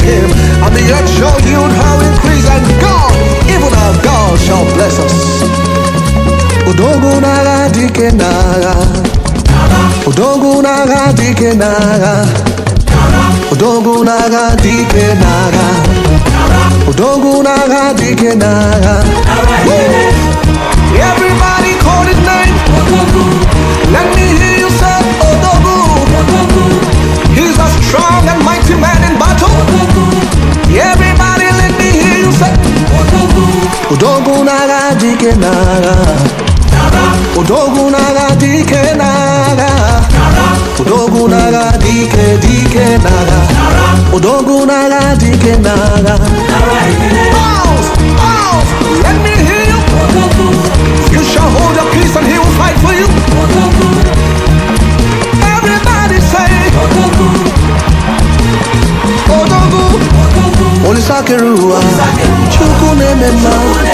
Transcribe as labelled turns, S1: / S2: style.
S1: him, and the earth shall yield her increase, and God, even our God, shall bless us. Odogu naga dike naga, Odogu naga dike naga, Odogu naga dike naga, Odogu naga dike naga. Everybody call his name. Let me hear you say Odogu. He's a strong and mighty man in battle. Everybody let me hear you say Odogu naga dike naga, Odogu naga dike naga, Odogu naga dike naga, Odogu naga dike naga. Bounce, bounce, let me hear you. You shall hold your peace and he will fight for you. Everybody say Odogu, Olisakerua, Chukunemema.